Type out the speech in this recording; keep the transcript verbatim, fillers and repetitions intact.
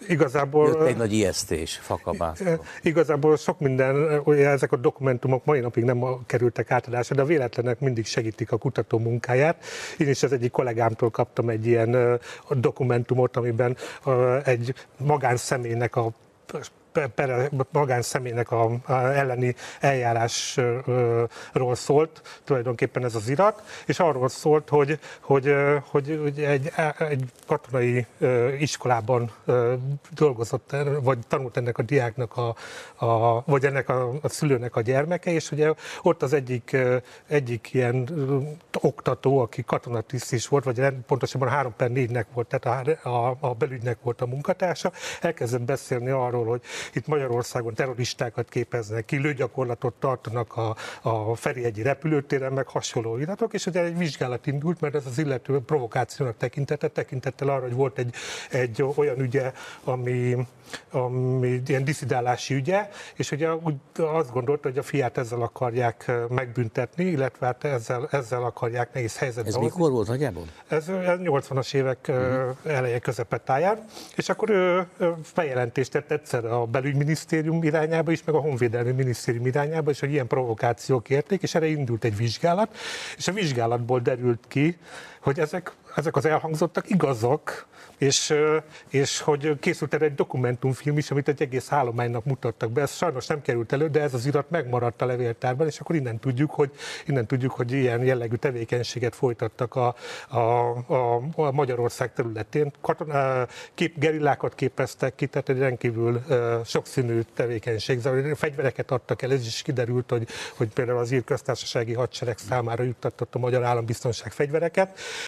igazából... Jött egy nagy ijesztés Fakamásztól. Igazából sok minden, ugye ezek a dokumentumok mai napig nem kerültek átadásra, de a véletlenek mindig segítik a kutató munkáját. Én is az egyik kollégámtól kaptam egy ilyen dokumentumot, amiben egy magánszemélynek a magánszemélynek a, a elleni eljárásról szólt, tulajdonképpen ez az irat, és arról szólt, hogy, hogy, hogy, hogy egy, egy katonai iskolában dolgozott, vagy tanult ennek a diáknak, a, a, vagy ennek a, a szülőnek a gyermeke, és ugye ott az egyik, egyik ilyen oktató, aki katonatiszt is volt, vagy pontosabban három per négynek volt, tehát a, a, a belügynek volt a munkatársa, elkezdett beszélni arról, hogy itt Magyarországon terroristákat képeznek ki, lőgyakorlatot tartanak a, a Ferihegyi repülőtéren, meg hasonló iratok, és ugye egy vizsgálat indult, mert ez az illető provokációnak tekintette, tekintettel arra, hogy volt egy, egy olyan ügye, ami, ami ilyen disszidálási ügye, és ugye úgy azt gondolta, hogy a fiát ezzel akarják megbüntetni, illetve hát ezzel, ezzel akarják nehéz helyzetbe Ez hozni. mikor volt nagyjából? Ez nyolcvanas évek uh-huh. eleje közepetáján, és akkor ő bejelentést tett egyszer a belügyminisztérium irányába is, meg a honvédelmi minisztérium irányába is, hogy ilyen provokációk érték, és erre indult egy vizsgálat, és a vizsgálatból derült ki, hogy ezek, ezek az elhangzottak igazak, és, és hogy készült erre egy dokumentumfilm is, amit egy egész állománynak mutattak be. Ez sajnos nem került elő, de ez az irat megmaradt a levéltárban, és akkor innen tudjuk, hogy, innen tudjuk, hogy ilyen jellegű tevékenységet folytattak a, a, a, a Magyarország területén. Katona, kép, gerillákat képeztek ki, tehát egy rendkívül uh, sokszínű tevékenység. Fegyvereket adtak el, ez is kiderült, hogy, hogy például az ír köztársasági hadsereg számára juttatott a magyar állambiztonság fegyvereket.